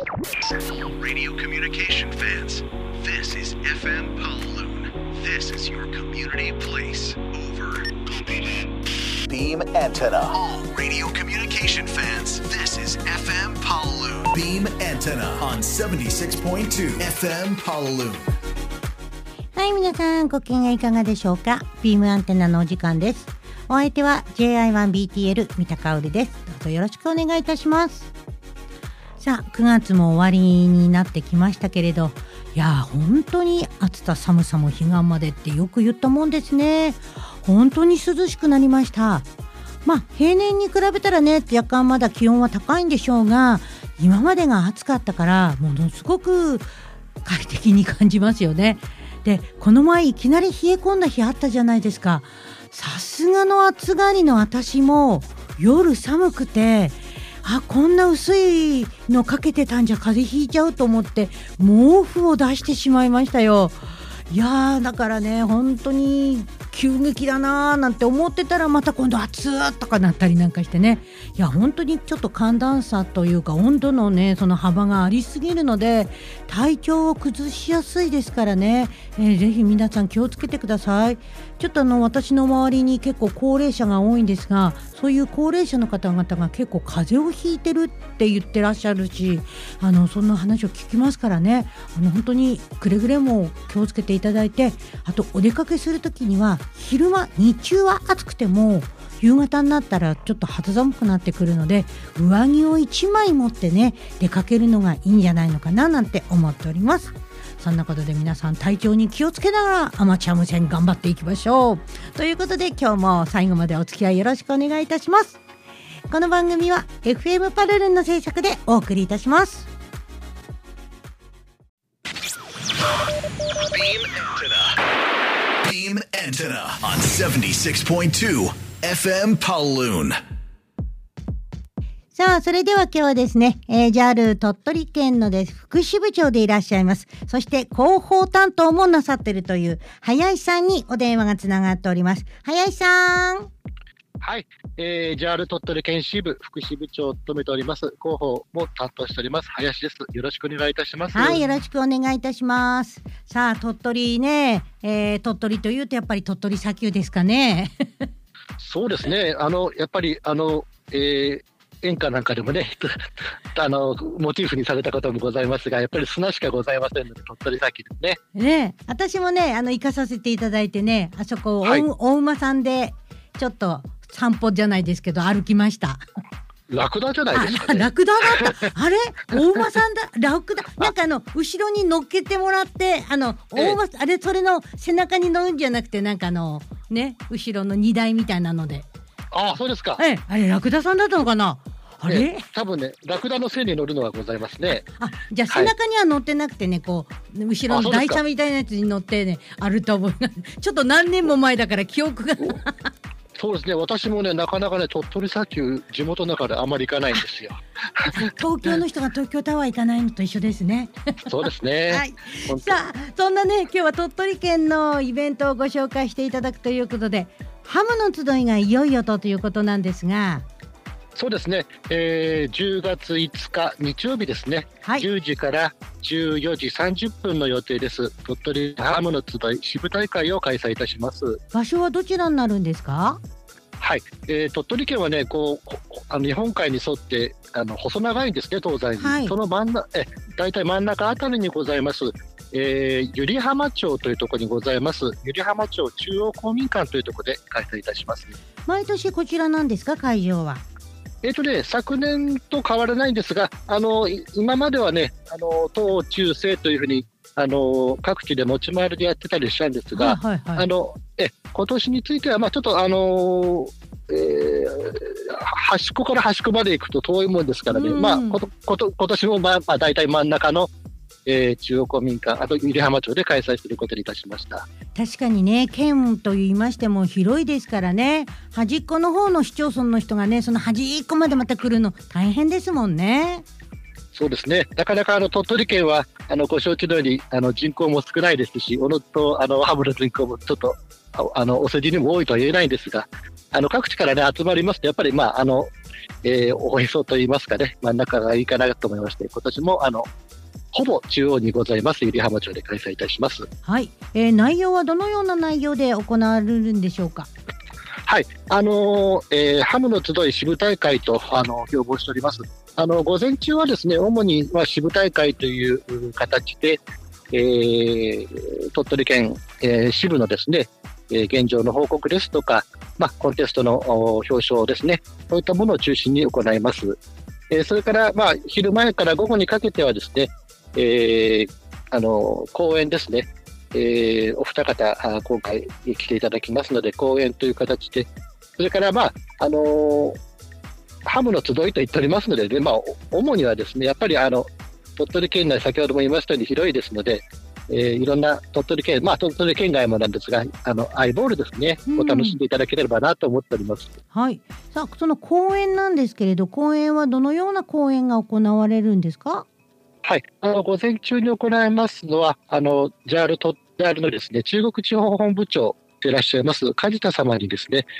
Radio communication fans, this is FM Pawloon. This is your community place. Over. Beam antenna. All radio communication fans, this is FM Pawloon. Beam antenna on 76.2 FM Pawloon. はい、皆さんご機嫌いかがでしょうか。ビームアンテナのお時間です。お相手は JI1BTL 三田香織です。どうぞよろしくお願いいたします。さあ、9月も終わりになってきましたけれど、いや本当に暑さ寒さも彼岸までってよく言ったもんですね。本当に涼しくなりました。まあ平年に比べたらね、若干まだ気温は高いんでしょうが、今までが暑かったからものすごく快適に感じますよね。で、この前いきなり冷え込んだ日あったじゃないですか。さすがの暑がりの私も夜寒くて、こんな薄いのかけてたんじゃ風邪ひいちゃうと思って毛布を出してしまいましたよ。いやだからね、本当に急激だなーなんて思ってたら、また今度暑ーとかなったりなんかしてね。いや本当にちょっと寒暖差というか温度のね、その幅がありすぎるので体調を崩しやすいですからね、ぜひ皆さん気をつけてください。ちょっと私の周りに結構高齢者が多いんですが、そういう高齢者の方々が結構風邪をひいてるって言ってらっしゃるし、そんな話を聞きますからね、本当にくれぐれも気をつけていただいて、あとお出かけするときには昼間日中は暑くても夕方になったらちょっと肌寒くなってくるので、上着を1枚持ってね出かけるのがいいんじゃないのかななんて思っております。そんなことで皆さん体調に気をつけながらアマチュア無線頑張っていきましょうということで、今日も最後までお付き合いよろしくお願いいたします。この番組は FM パルルンの制作でお送りいたします。 Beam antenna on 76.2 FM Pawloon。 さあ、それでは今日はですね、JAL 鳥取県のです副支部長でいらっしゃいます。そして広報担当もなさっているという林さんにお電話がつながっております。林さん。 はい、JAL 鳥取県支部副支部長を務めております。広報も担当しております林です。よろしくお願いいたします。 はい、よろしくお願いいたします。さあ、鳥取ね、鳥取というとやっぱり鳥取砂丘ですかね。 そうですね、やっぱり演歌なんかでもねモチーフにされたこともございますが、やっぱり砂しかございませんので鳥取砂丘ですね。 ね、私もね行かさせていただいてね、あそこ、はい、お馬さんでちょっと散歩じゃないですけど歩きました。 ラクダじゃないですかね。 ラクダだった。あれ大馬さんだ。ラクダ。なんか後ろに乗っけてもらって大馬、あれそれの背中に乗るんじゃなくて、なんかね、後ろの荷台みたいなので。 あ、そうですか。 あれラクダさんだったのかな。あれ、多分ね、ラクダの背に乗るのはございますね。 じゃあ背中には乗ってなくてね、こう後ろの台車みたいなやつに乗ってね歩いた覚えがちょっと何年も前だから記憶がそうですね、私もね、なかなかね、鳥取砂丘地元の中であまり行かないんですよ。 東京の人が東京タワー行かないのと一緒ですね。 そうですね。はい、 さあ、そんなね、今日は鳥取県のイベントをご紹介していただくということで、ハムの集いがいよいよということなんですが。 そうですね、10月5日日曜日ですね、はい、10時から14時30分の予定です。鳥取ハムの集い支部大会を開催いたします。 場所はどちらになるんですか？ はい、鳥取県はね、日本海に沿って細長いんですね、東西に、はい、その大体真ん中あたりにございます由利浜町というところにございます由利浜町中央公民館というところで開催いたします。 毎年こちらなんですか、会場は？ 昨年と変わらないんですが、今まではね、東中西というふうに各地で持ち回りでやってたりしたんですが、今年についてはちょっと端っこから端っこまで行くと遠いもんですからね、今年も大体真ん中の中央公民館、あと由利浜町で開催することにいたしました。 確かにね、県と言いましても広いですからね、端っこの方の市町村の人がね、その端っこまでまた来るの大変ですもんね。 そうですね、なかなか鳥取県はご承知のように人口も少ないですし、おのとハムの人口もちょっとお世辞にも多いとは言えないんですが、各地からね集まりますと、やっぱりおへそといいますかね、真ん中がいいかなと思いまして、今年もほぼ中央にございます百合浜町で開催いたします。 はい、内容はどのような内容で行われるんでしょうか。 はい、ハムの集い支部大会と標榜しております。午前中はですね、主に支部大会という形で、鳥取県、支部のですね、現状の報告ですとか、コンテストの表彰ですね、そういったものを中心に行います。それから、昼前から午後にかけてはですね、講演ですね、お二方今回来ていただきますので、講演という形で、それからハムの集いと言っておりますので、主にはですね、やっぱり鳥取県内、先ほども言いましたように広いですので、いろんな鳥取県外もなんですが、アイボールですね、お楽しんでいただければなと思っております。 はい。さあ、その講演なんですけれど、講演はどのような講演が行われるんですか。 はい、午前中に行いますのは、JAL のですね、中国地方本部長でいらっしゃいます梶田様にですね、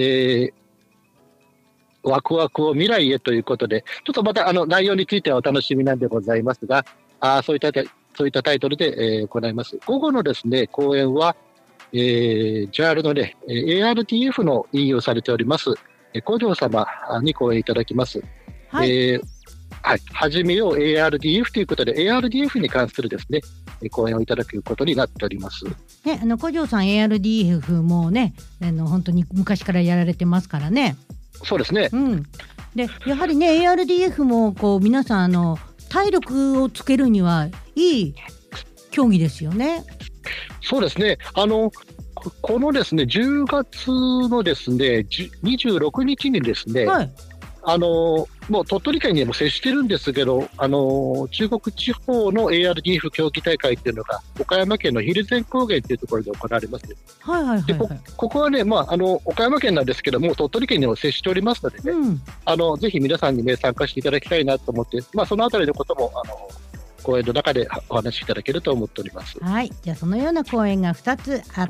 ワクワクを未来へということで、ちょっとまた内容についてはお楽しみなんでございますが、そういったタイトルで、行います。午後のですね、講演は、JAL のね、ARDF の引用されております、古城様に講演いただきます。はい。始めよう ARDF ということで、ARDF に関するですね、講演をいただくことになっております。 ね、古城さん ARDF もね、本当に昔からやられてますからね。 そうですね。 で、やはりね、ARDF も皆さん体力をつけるにはいい競技ですよね。 そうですね。このですね、10月のですね、26日にですね、はい、もう鳥取県にも接してるんですけど、中国地方の ARDF 競技大会っていうのが岡山県の蒜山高原というところで行われます。はいはいはいはい、でここはね、岡山県なんですけども、鳥取県にも接しておりますのでね、ぜひ皆さんにね、参加していただきたいなと思って、そのあたりのことも講演の中でお話しいただけると思っております。 はい、じゃあそのような講演が2つあって、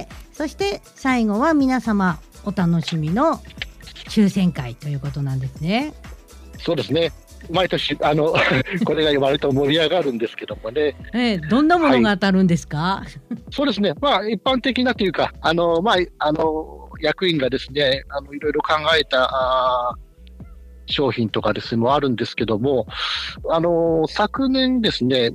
そして最後は皆様お楽しみの抽選会ということなんですね。 そうですね。毎年これが割と盛り上がるんですけどもね。 どんなものが当たるんですか。はい、 そうですね。一般的なというか、役員がですね、いろいろ考えた商品とかですねもあるんですけども、昨年ですね、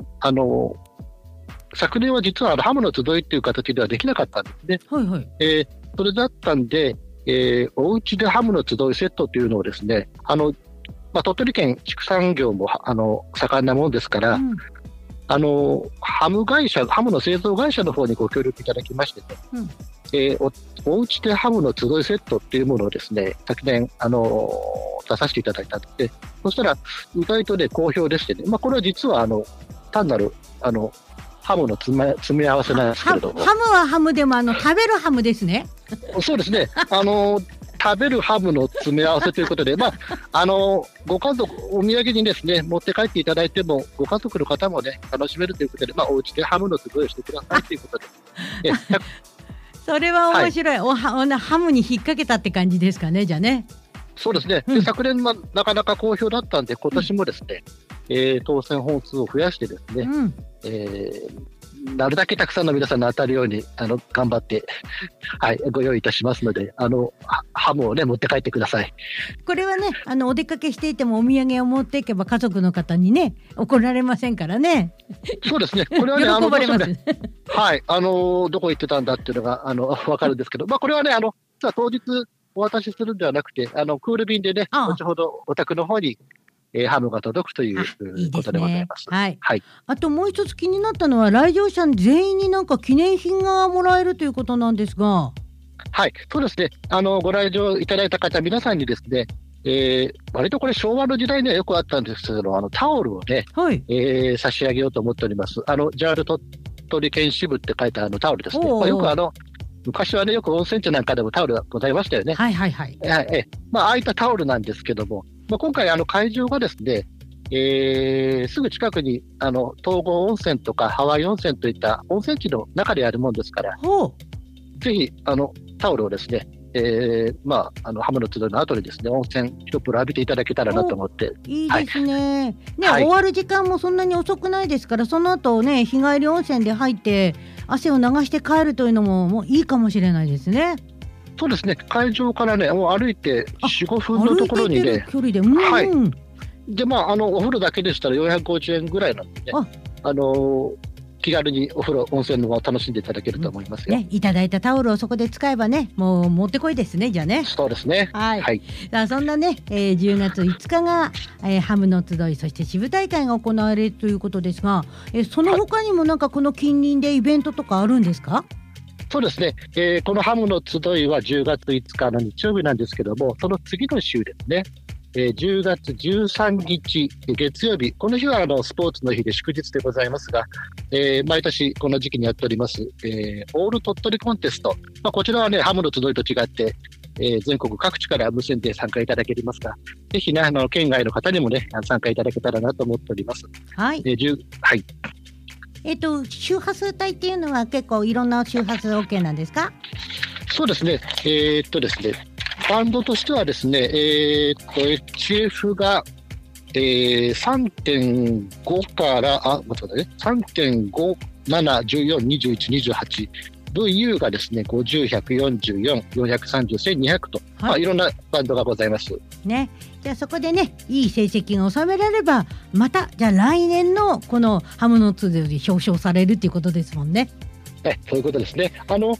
昨年は実はハムの集いという形ではできなかったんですね。はいはい。それだったんで。おうちでハムの集いセットというのをですね、鳥取県畜産業も盛んなものですから、ハムの製造会社の方にご協力いただきましてね、おうちでハムの集いセットっていうものをですね、昨年出させていただいたので、そしたら意外とね好評でしてね、これは実は単なるハムの詰め合わせなんですけれども、 ハムはハムでも食べるハムですね。 そうですね。食べるハムの詰め合わせということで、ご家族お土産にですね持って帰っていただいても、ご家族の方もね楽しめるということで、お家でハムの集いをしてくださいということで。 それは面白い。ハムに引っ掛けたって感じですかね、じゃあね。 そうですね。で昨年はなかなか好評だったんで、今年もですね、当選本数を増やしてですね、なるだけたくさんの皆さんの当たるように頑張って、ご用意いたしますので、ハムをね持って帰ってください。 これはね、お出かけしていてもお土産を持っていけば家族の方にね怒られませんからね。 そうですね。これはね喜ばれます。 はい、どこ行ってたんだっていうのが分かるんですけど、これはね当日お渡しするんではなくて、クール便でね後ほどお宅の方にハムが届くということでございます。 はい。あともう一つ気になったのは、来場者全員になんか記念品がもらえるということなんですが。 はい、そうですね。ご来場いただいた方皆さんにですね、割とこれ昭和の時代にはよくあったんですけど、タオルをね、差し上げようと思っております。JAL 鳥取県支部って書いたタオルですね。よく昔はねよく温泉地なんかでもタオルがございましたよね。はいはいはい。ああいったタオルなんですけども、今回会場がですね、すぐ近くに東郷温泉とかハワイ温泉といった温泉地の中であるものですから、ぜひタオルをですね、 ハムの集いの後にですね、温泉一風呂浴びていただけたらなと思って。 いいですね。終わる時間もそんなに遅くないですから、その後ね、日帰り温泉で入って汗を流して帰るというのもいいかもしれないですね。 そうですね、会場からね、もう歩いて4、5分のところにね、 距離で、 でお風呂だけでしたら450円ぐらいなんでね、気軽にお風呂、温泉の方を楽しんでいただけると思いますよ。 いただいたタオルをそこで使えばね、もうもってこいですね、じゃあね。 そうですね。 そんなね、10月5日が、ハムの集い、そして支部大会が行われるということですが、その他にもなんかこの近隣でイベントとかあるんですか？ そうですね、このハムの集いは10月5日の日曜日なんですけども、その次の週ですね、10月13日月曜日、この日はスポーツの日で祝日でございますが、毎年この時期にやっております、オール鳥取コンテスト、こちらはね、ハムの集いと違って、全国各地から無線で参加いただけますが、ぜひね、県外の方にもね、参加いただけたらなと思っております。 周波数帯っていうのは結構いろんな周波数 OK なんですか？ そうですね。ですね、バンドとしてはですね、HF が、3.5 から3.5、7、14、21、28、VU がですね、50、144、430、1200と、いろんなバンドがございますね。じゃあそこでね、いい成績が収められれば、またじゃあ来年のこのハムの集いで表彰されるっていうことですもんね。 そういうことですね。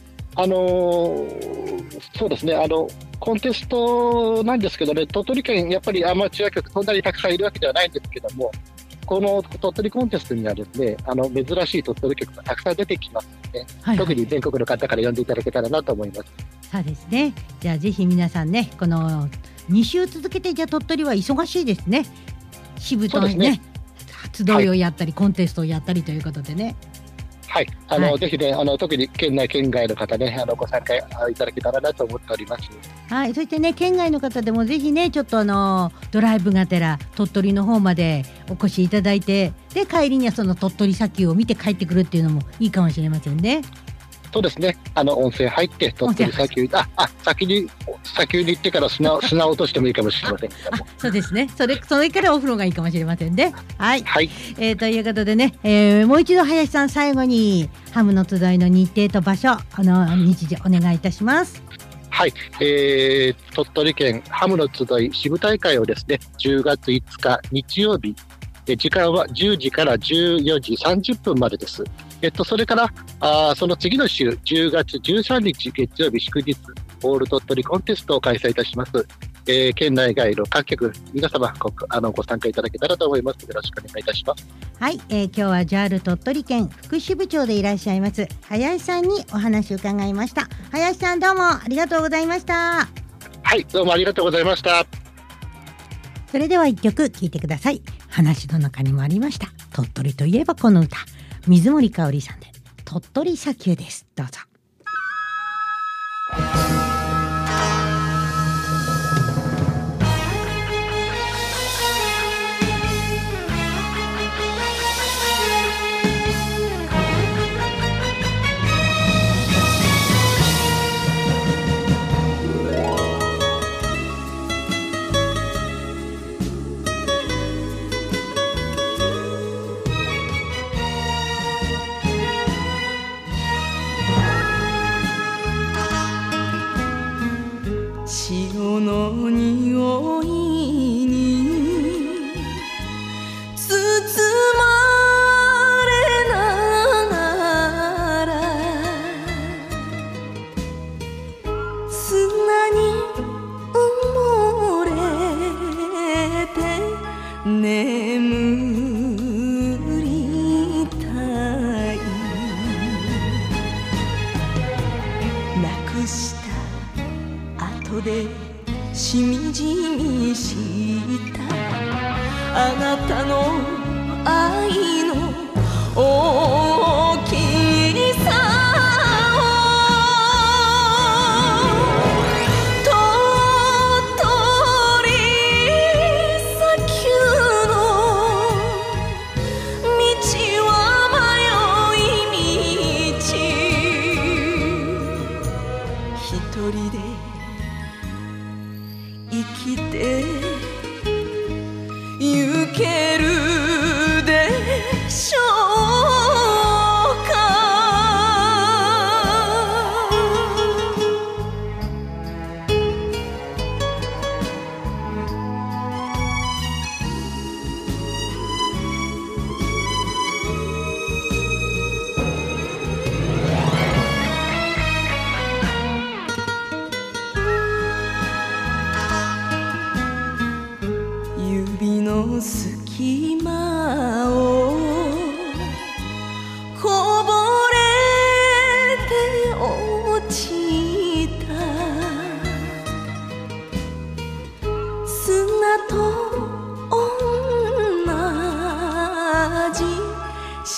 そうですね、コンテストなんですけどね、鳥取県、やっぱりアマチュア局、そんなにたくさんいるわけではないんですけども、この鳥取コンテストにはですね、珍しい鳥取局がたくさん出てきますので、特に全国の方から呼んでいただけたらなと思います。 そうですね。じゃあぜひ皆さんね、この2週続けて、じゃあ鳥取は忙しいですね。支部とね、集いをやったり、コンテストをやったりということでね。 ぜひね、特に県内県外の方ね、ご参加いただけたらなと思っております。 そしてね、県外の方でもぜひね、ちょっとドライブがてら鳥取の方までお越しいただいて、で帰りにはその鳥取砂丘を見て帰ってくるっていうのもいいかもしれませんね。 そうですね、温泉入って鳥取砂丘、先に砂丘に行ってから砂を落としてもいいかもしれませんけども。 そうですね、それからお風呂がいいかもしれませんね。ということでね、もう一度林さん、最後にハムの集いの日程と場所、日時お願いいたします。 鳥取県ハムの集い支部大会をですね、10月5日日曜日、時間は10時から14時30分までです。それからその次の週、10月13日月曜日祝日、オール鳥取コンテストを開催いたします。県内外の各局、皆様ご参加いただけたらと思います。よろしくお願いいたします。 今日は JAL 鳥取県副支部長でいらっしゃいます林さんにお話を伺いました。林さん、どうもありがとうございました。 どうもありがとうございました。 それでは一曲聴いてください。話の中にもありました、鳥取といえばこの歌、水森かおりさんで鳥取砂丘です。どうぞ。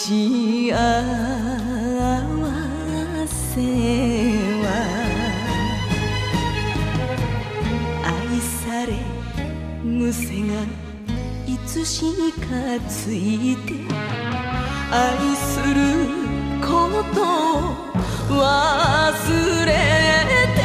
幸せは愛され癖がいつしかついて愛することを忘れて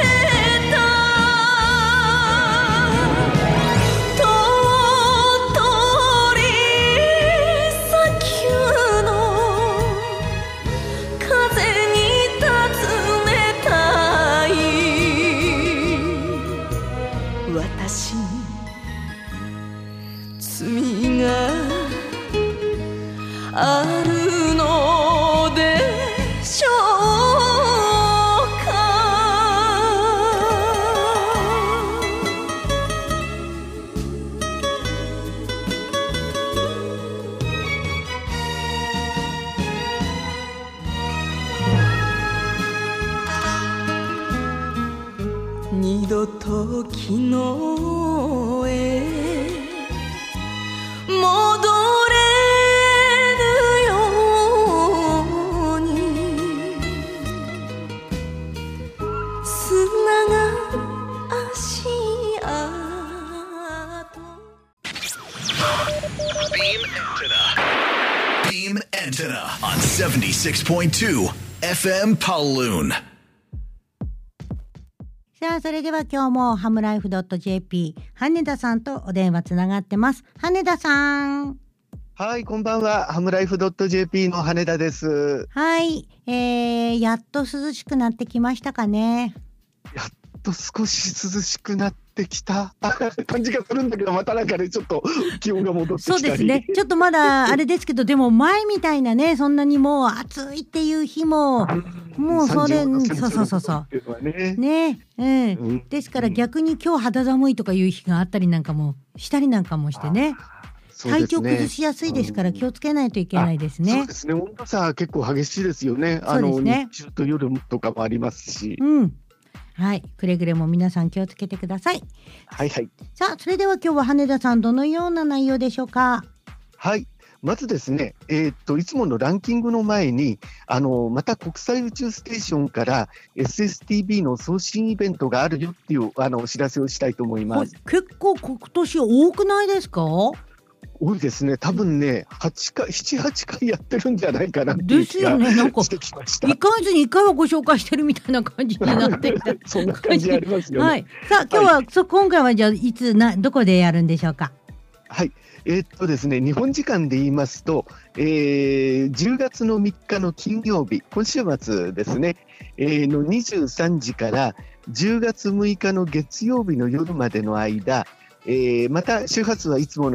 あるのでしょうか。二度と昨日へ戻れ Beam Antenna on 76.2 FM Pawloon。 さあ、それでは今日もハムライフ .jp 羽田さんとお電話つながってます。羽田さん。 はい、こんばんは。ハムライフ .jp の羽田です。 はい、やっと涼しくなってきましたかね。 やっと少し涼しくなってきた感じがするんだけど、またなんかねちょっと気温が戻ってきたり。 そうですね、ちょっとまだあれですけどでも前みたいなね、そんなにもう暑いっていう日ももうそれそうね、ですから逆に今日肌寒いとかいう日があったりなんかもしたりなんかもしてね、体調崩しやすいですから気をつけないといけないですね。 そうですね、温度差結構激しいですよね。日中と夜とかもありますし、 はい、くれぐれも皆さん気をつけてください。 はいはい。 さあ、それでは今日は羽田さんどのような内容でしょうか。 はい、まずですね、いつものランキングの前にまた国際宇宙ステーションから SSTB の送信イベントがあるよっていうお知らせをしたいと思います。 結構今年多くないですか。 多いですね。多分ね、7、8回やってるんじゃないかなっていう気がしてきました。 1ヶ月に1回はご紹介してるみたいな感じになってきてそんな感じありますよね。 はい、さあ今日は、今回はじゃあどこでやるんでしょうか。 はい、ですね、日本時間で言いますと、10月の3日の金曜日、今週末ですね、の23時から10月6日の月曜日の夜までの間、また周波数はいつもの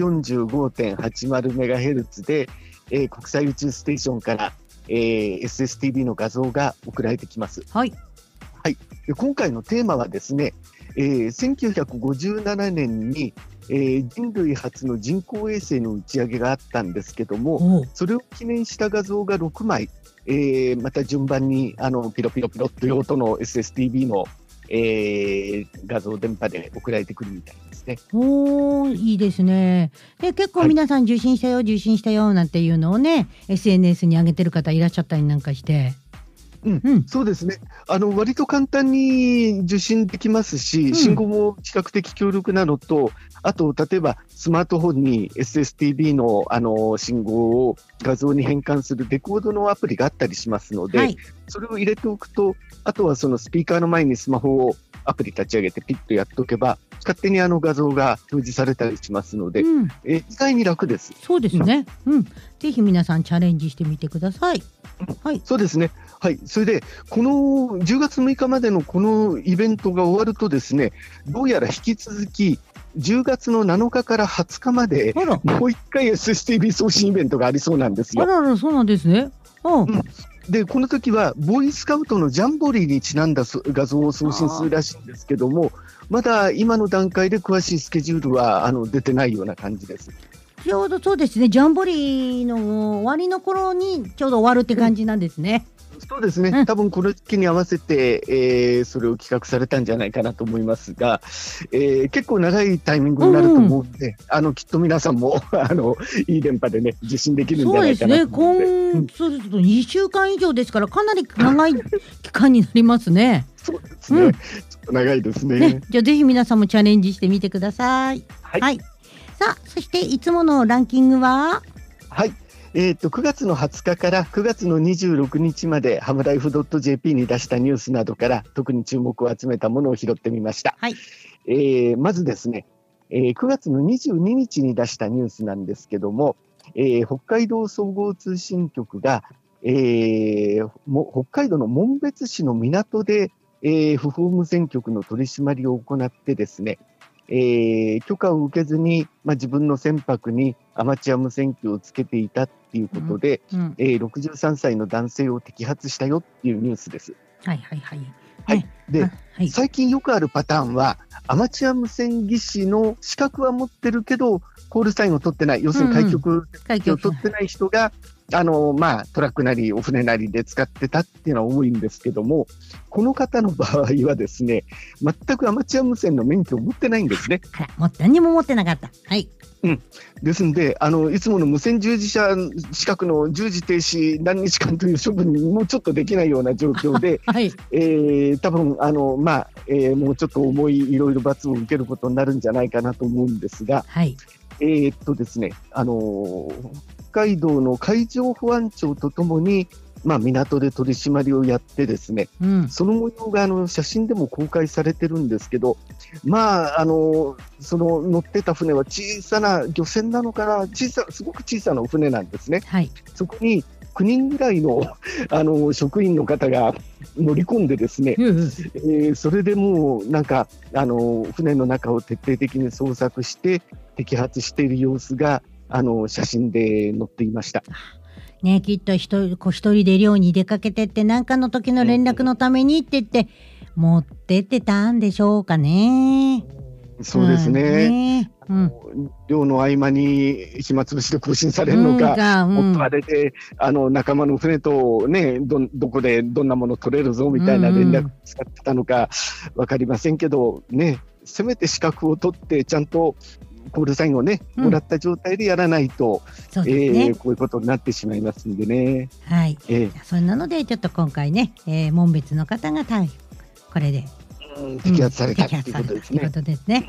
145.80MHz で、国際宇宙ステーションから、SSTB の画像が送られてきます。 はい、 はい、で今回のテーマはですね、1957年に、人類初の人工衛星の打ち上げがあったんですけども、それを記念した画像が6枚、また順番にピロピロピロという音の SSTB の画像電波で送られてくるみたいですね。 いいですね。で結構皆さん受信したよ、受信したよなんていうのをね SNS に上げてる方いらっしゃったりなんかして、 そうですね、割と簡単に受信できますし、信号も比較的強力なのと、あと例えばスマートフォンに SSTB の、信号を画像に変換するデコードのアプリがあったりしますので、それを入れておくと、あとはそのスピーカーの前にスマホをアプリ立ち上げてピッとやっておけば勝手に画像が表示されたりしますので、意外に楽です。 そうですね、ぜひ皆さんチャレンジしてみてください。 そうですね。はい、それでこの10月6日までのこのイベントが終わるとですね、どうやら引き続き10月の7日から20日までもう一回 SSTB 送信イベントがありそうなんですよ。 そうなんですね。 でこの時はボーイスカウトのジャンボリーにちなんだ画像を送信するらしいんですけども、まだ今の段階で詳しいスケジュールは出てないような感じです。 ちょうどそうですね、ジャンボリーの終わりの頃にちょうど終わるって感じなんですね。 そうですね、多分この時期に合わせて、それを企画されたんじゃないかなと思いますが、結構長いタイミングになると思うので、きっと皆さんもいい電波でね受信できるんじゃないかなと思うので。 そうですね、そうすると2週間以上ですからかなり長い期間になりますね。 そうですね、ちょっと長いですね。 じゃあぜひ皆さんもチャレンジしてみてください。 はい、 さあそしていつものランキングは、 はい、9月の20日から9月の26日までハムライフ .jp に出したニュースなどから特に注目を集めたものを拾ってみました。まずですね、9月の22日に出したニュースなんですけども、北海道総合通信局が、北海道の紋別市の港で、不法無線局の取り締まりを行ってですね、許可を受けずに、自分の船舶にアマチュア無線機をつけていたっていうことで、63歳の男性を摘発したよっていうニュースです。で、最近よくあるパターンはアマチュア無線技師の資格は持ってるけどコールサインを取ってない、要するに開局を取ってない人がトラックなりお船なりで使ってたっていうのは多いんですけども、この方の場合はですね、全くアマチュア無線の免許を持ってないんですね。 何も持ってなかった。 ですのでいつもの無線従事者資格の従事停止何日間という処分にもちょっとできないような状況で、多分もうちょっと重いいろいろ罰を受けることになるんじゃないかなと思うんですが、ですね、北海道の海上保安庁とともに、港で取り締まりをやってですね、その模様が写真でも公開されてるんですけど、その乗ってた船は小さな漁船なのかな、すごく小さなお船なんですね。そこに9人ぐらいの、職員の方が乗り込んでですね、それでもう船の中を徹底的に捜索して摘発している様子が写真で載っていました。 きっと一人で漁に出かけてって何かの時の連絡のためにって言って持ってってたんでしょうかね。 そうですね、漁の合間に暇つぶしで更新されるのか、もっとあれで仲間の船とね、どこでどんなもの取れるぞみたいな連絡使ってたのか分かりませんけどね、せめて資格を取ってちゃんとコールサインをね、もらった状態でやらないと、こういうことになってしまいますんでね。 そんなのでちょっと今回ね、紋別の方がこれで摘発されたということですね。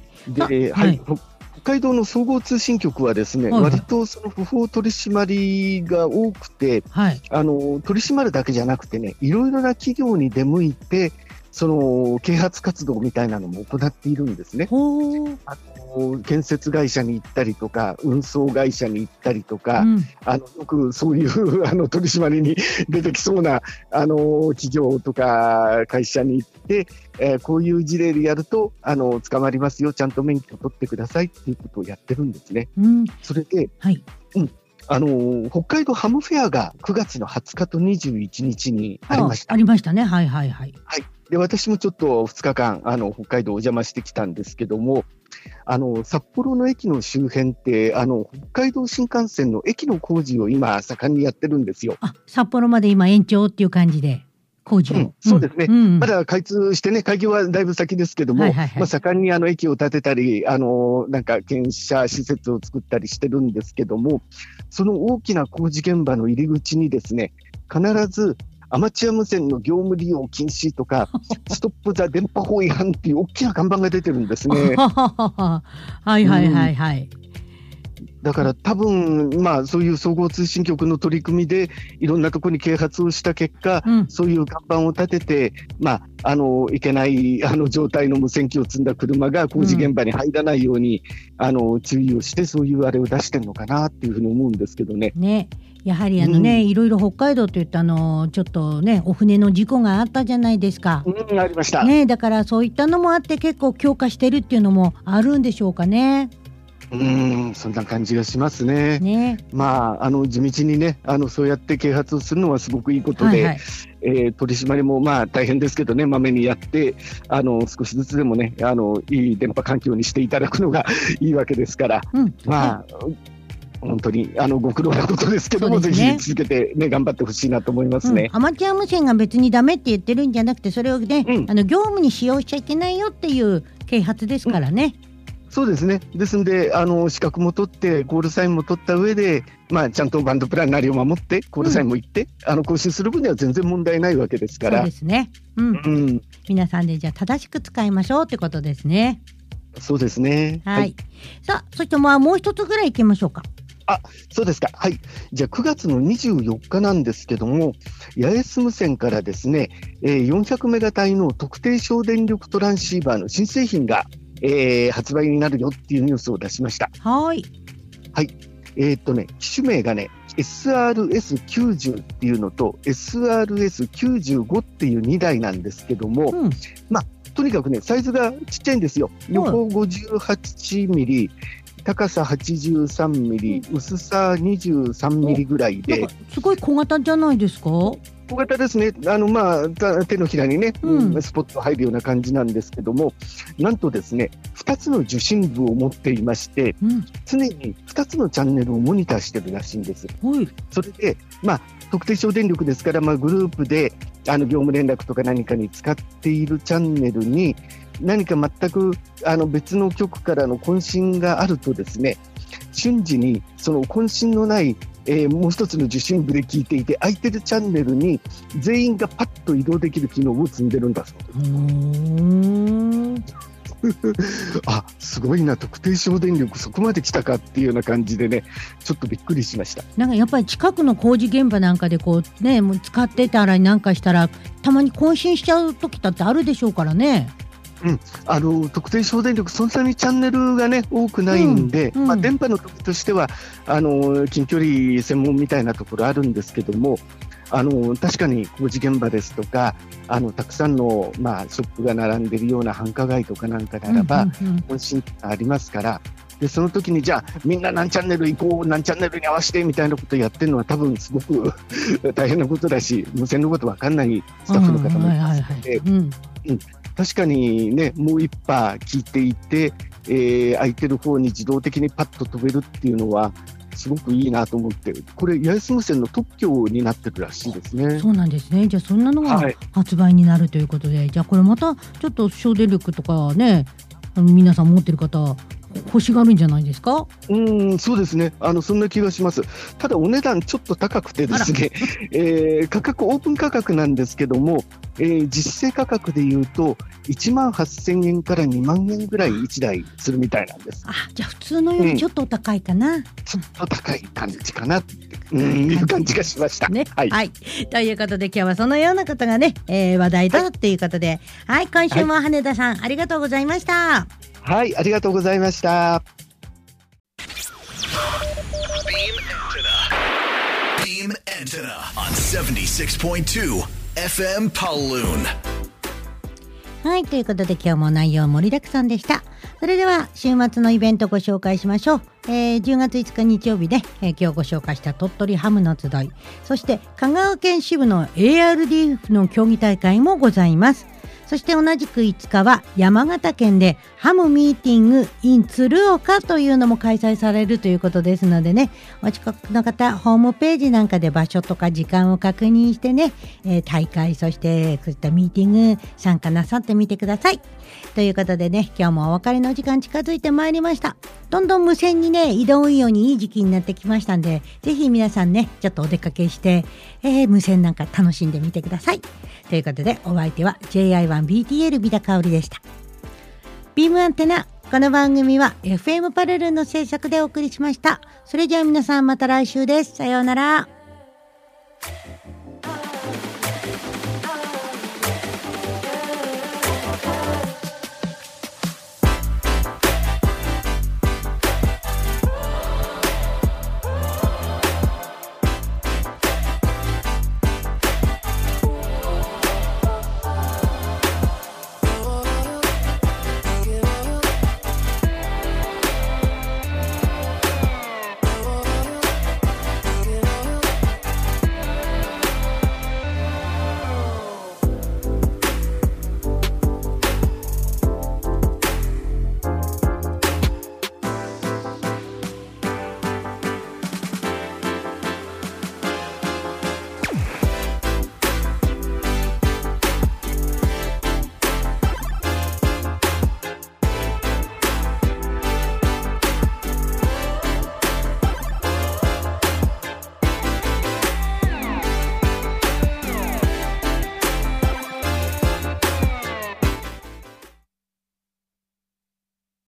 北海道の総合通信局はですね、割とその不法取り締まりが多くて、取り締まるだけじゃなくてね、いろいろな企業に出向いてその啓発活動みたいなのも行っているんですね。建設会社に行ったりとか運送会社に行ったりとか、よくそういう取り締まりに出てきそうな企業とか会社に行って、こういう事例でやると捕まりますよ、ちゃんと免許を取ってくださいっていうことをやってるんですね。それで、北海道ハムフェアが9月の20日と21日にありました。 ありましたね。 で私もちょっと2日間北海道お邪魔してきたんですけども、札幌の駅の周辺って北海道新幹線の駅の工事を今盛んにやってるんですよ。 札幌まで今延長っていう感じで工事を、 そうですね、まだ開通してね、開業はだいぶ先ですけども、盛んに駅を建てたり検車施設を作ったりしてるんですけども、その大きな工事現場の入り口にですね、必ずアマチュア無線の業務利用禁止とかストップ・ザ・電波法違反っていう大きな看板が出てるんですね。だから多分、そういう総合通信局の取り組みでいろんなところに啓発をした結果、そういう看板を立てて、いけない状態の無線機を積んだ車が工事現場に入らないように、注意をしてそういうあれを出してるのかなっていうふうに思うんですけどね。 やはりいろいろ北海道といったちょっとねお船の事故があったじゃないですか。 ありました。 だからそういったのもあって結構強化してるっていうのもあるんでしょうかね。 そんな感じがしますね。地道にねそうやって啓発をするのはすごくいいことで、取り締まりも大変ですけどね、まめにやって少しずつでもねいい電波環境にしていただくのがいいわけですから、 本当にご苦労なことですけども、ぜひ続けて、ね、頑張ってほしいなと思いますね。 アマチュア無線が別にダメって言ってるんじゃなくて、それをね、業務に使用しちゃいけないよっていう啓発ですからね。 そうですね。ですので資格も取ってコールサインも取った上で、ちゃんとバンドプランなりを守ってコールサインも言って、更新する分には全然問題ないわけですから。 そうですね、皆さんでじゃあ正しく使いましょうってことですね。 そうですね。 はい。さあ、そしてもう一つぐらい行きましょうか。 そうですか。はい。じゃあ9月の24日なんですけども、八重洲無線からですね、400メガ帯の特定省電力トランシーバーの新製品が、発売になるよっていうニュースを出しました。 はい。 はい。機種名がね、SRS90 っていうのと SRS95 っていう2台なんですけども、とにかくね、サイズがちっちゃいんですよ。横58ミリ、高さ83ミリ、薄さ23ミリぐらいで、 すごい小型じゃないですか。 小型ですね。手のひらにね、スポット入るような感じなんですけども、なんとですね、2つの受信部を持っていまして、常に2つのチャンネルをモニターしてるらしいんです。それで、特定省電力ですから、グループで業務連絡とか何かに使っているチャンネルに何か全く別の局からの渾身があるとですね、瞬時にその渾身のないもう一つの受信部で聞いていて、空いてるチャンネルに全員がパッと移動できる機能を積んでるんだそうです。すごいな、特定省電力そこまで来たかっていうような感じでね、ちょっとびっくりしました。 なんかやっぱり近くの工事現場なんかでもう使ってたらなんかしたらたまに渾身しちゃう時だってあるでしょうからね。 特定省電力そんなにチャンネルがね多くないんで、電波の時としては近距離専門みたいなところあるんですけども、確かに工事現場ですとかたくさんの、ショップが並んでるような繁華街とかなんかならば渾身がありますから、でその時にじゃあみんな何チャンネル行こう、何チャンネルに合わせてみたいなことをやってるのは多分すごく大変なことだし、無線のこと分かんないスタッフの方もいますので、確かにね、もう一波聞いていて、空いてる方に自動的にパッと飛べるっていうのはすごくいいなと思って、これ八重洲無線の特許になってるらしいですね。 そうなんですね。じゃあそんなのが発売になるということで、じゃあこれまたちょっと省電力とかね、皆さん持ってる方欲しがるんじゃないですか。 そうですね。そんな気がします。ただお値段ちょっと高くてですね、価格オープン価格なんですけども、実勢価格でいうと18,000円から2万円ぐらい1台するみたいなんです。 じゃあ普通のよりちょっと高いかな、 ちょっと高い感じかなっていう感じがしました、 ね。はい、ということで今日はそのようなことがね、話題だっていうことで、今週も羽田さん、ありがとうございました。 はい、ありがとうございました。 Beam Antenna on 76.2 FM Paloon。 はい、ということで今日も内容盛りだくさんでした。それでは週末のイベントご紹介しましょう。10月5日日曜日で、今日ご紹介した鳥取ハムの集い、そして香川県支部の ARDF の競技大会もございます。そして同じく5日は山形県でハムミーティング in 鶴岡というのも開催されるということですのでね、お近くの方ホームページなんかで場所とか時間を確認してね、大会そしてそういったミーティング参加なさってみてください。ということでね、今日もお別れの時間近づいてまいりました。どんどん無線にね移動運用にいい時期になってきましたんで、ぜひ皆さんねちょっとお出かけして、無線なんか楽しんでみてください。ということでお相手は JI1BTL 美田香織でした。ビームアンテナ、この番組は FM パルルンの制作でお送りしました。それじゃあ皆さんまた来週です。さようなら。